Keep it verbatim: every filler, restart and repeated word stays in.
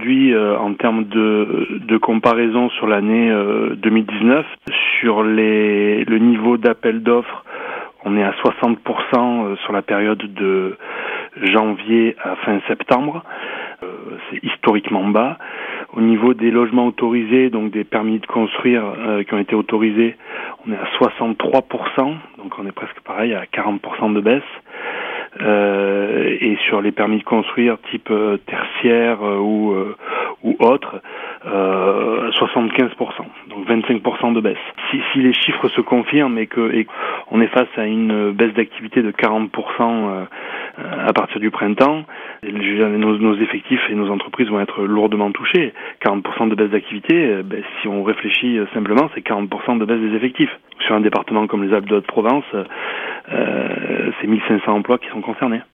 aujourd'hui, euh, en termes de, de comparaison sur l'année euh, deux mille dix-neuf, sur les, le niveau d'appel d'offres, on est à soixante pour cent sur la période de janvier à fin septembre. Euh, c'est historiquement bas. Au niveau des logements autorisés, donc des permis de construire euh, qui ont été autorisés, on est à soixante-trois pour cent, donc on est presque pareil à quarante pour cent de baisse. Euh, et sur les permis de construire type euh, tertiaire euh, ou euh, ou autre, euh, soixante-quinze pour cent, donc vingt-cinq pour cent de baisse. Si, si les chiffres se confirment et que et on est face à une baisse d'activité de quarante pour cent euh, à partir du printemps, nos, nos effectifs et nos entreprises vont être lourdement touchés. quarante pour cent de baisse d'activité, ben, si on réfléchit simplement, c'est quarante pour cent de baisse des effectifs. Sur un département comme les Alpes de Haute-Provence, euh, c'est mille cinq cents emplois qui sont concernés.